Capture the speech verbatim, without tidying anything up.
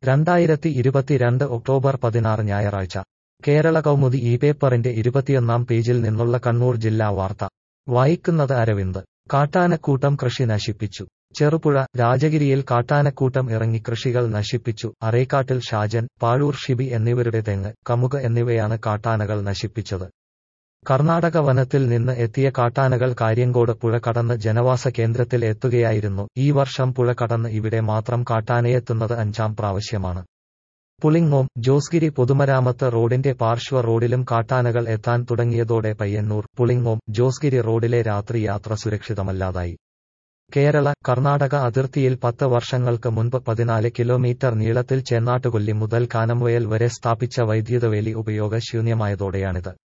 രണ്ടായിരത്തി ഇരുപത്തിരണ്ട് ഒക്ടോബർ പതിനാറ് ഞായറാഴ്ച കേരള കൗമുദി ഈ പേപ്പറിന്റെ ഇരുപത്തിയൊന്നാം പേജിൽ നിന്നുള്ള കണ്ണൂർ ജില്ലാ വാർത്ത വായിക്കുന്നത് അരവിന്ദ്. കാട്ടാനക്കൂട്ടം കൃഷി നശിപ്പിച്ചു. ചെറുപുഴ. രാജഗിരിയിൽ കാട്ടാനക്കൂട്ടം ഇറങ്ങി കൃഷികൾ നശിപ്പിച്ചു. അറേക്കാട്ടിൽ ഷാജൻ, പാഴൂർ ഷിബി എന്നിവരുടെ തെങ്ങ്, കമുക് എന്നിവയാണ് കാട്ടാനകൾ നശിപ്പിച്ചത്. കർണാടക വനത്തിൽ നിന്ന് എത്തിയ കാട്ടാനകൾ കാര്യങ്കോട് പുഴ കടന്ന് ജനവാസ കേന്ദ്രത്തിൽ എത്തുകയായിരുന്നു. ഈ വർഷം പുഴ കടന്ന് ഇവിടെ മാത്രം കാട്ടാനയെത്തുന്നത് അഞ്ചാം പ്രാവശ്യമാണ്. പുളിങ്ങോം, ജോസ്ഗിരി പൊതുമരാമത്ത് റോഡിന്റെ പാർശ്വ റോഡിലും കാട്ടാനകൾ എത്താൻ തുടങ്ങിയതോടെ പയ്യന്നൂർ, പുളിങ്ങോം, ജോസ്ഗിരി റോഡിലെ രാത്രി യാത്ര സുരക്ഷിതമല്ലാതായി. കേരള കർണാടക അതിർത്തിയിൽ പത്ത് വർഷങ്ങൾക്ക് മുൻപ് പതിനാല് കിലോമീറ്റർ നീളത്തിൽ ചേന്നാട്ടുകൊല്ലി മുതൽ കാനംവയൽ വരെ സ്ഥാപിച്ച വൈദ്യുതവേലി ഉപയോഗശൂന്യമായതോടെയാണിത്.